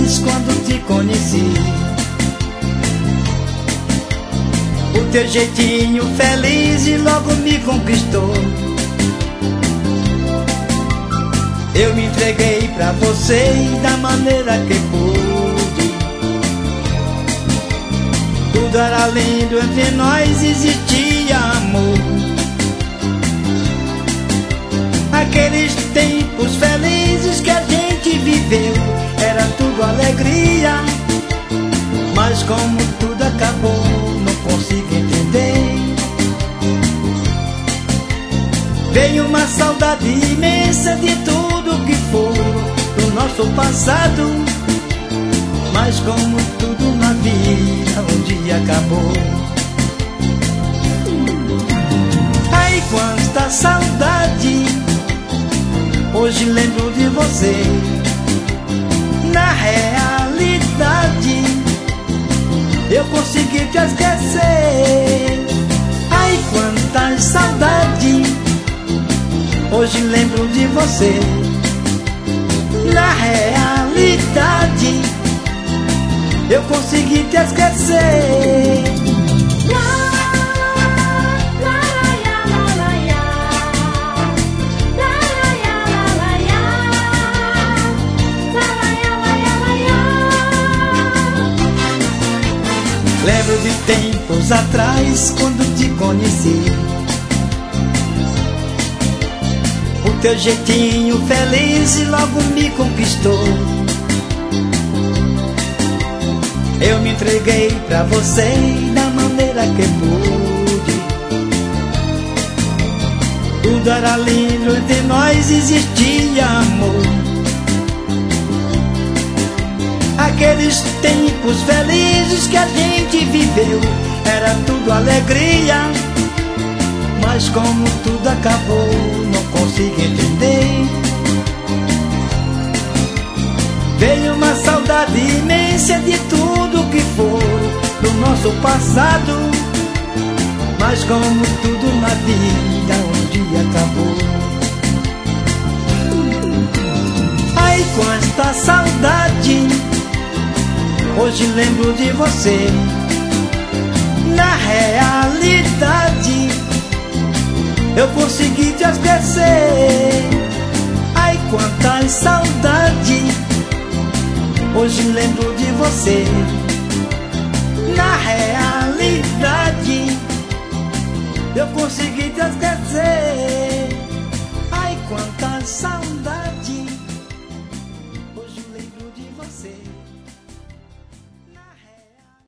atrás, quando te conheci. O teu jeitinho feliz e logo me conquistou. Eu me entreguei pra você da maneira que pude. Tudo era lindo, entre nós existia amor. Aqueles tempos felizes que a gente viveu, era tudo alegria. Mas como tudo acabou, não consigo entender. Veio uma saudade imensa de tudo que foi do nosso passado. Mas como tudo na vida, um dia acabou. Ai, quanta saudade, hoje lembro de você. Na realidade, eu consegui te esquecer. Ai, quanta saudade, hoje lembro de você. Na realidade, eu consegui te esquecer. Lembro de tempos atrás, quando te conheci. O teu jeitinho feliz e logo me conquistou. Eu me entreguei pra você da maneira que pude. Tudo era lindo, entre nós existia amor. Aqueles tempos felizes que a gente viveu, era tudo alegria. Mas como tudo acabou, não consigo entender. Veio uma saudade imensa de tudo que foi do nosso passado. Mas como tudo na vida, um dia acabou. Ai, quanta saudade, hoje lembro de você. Na realidade, eu consegui te esquecer. Ai, quanta saudade, hoje lembro de você. Na realidade, eu consegui te esquecer.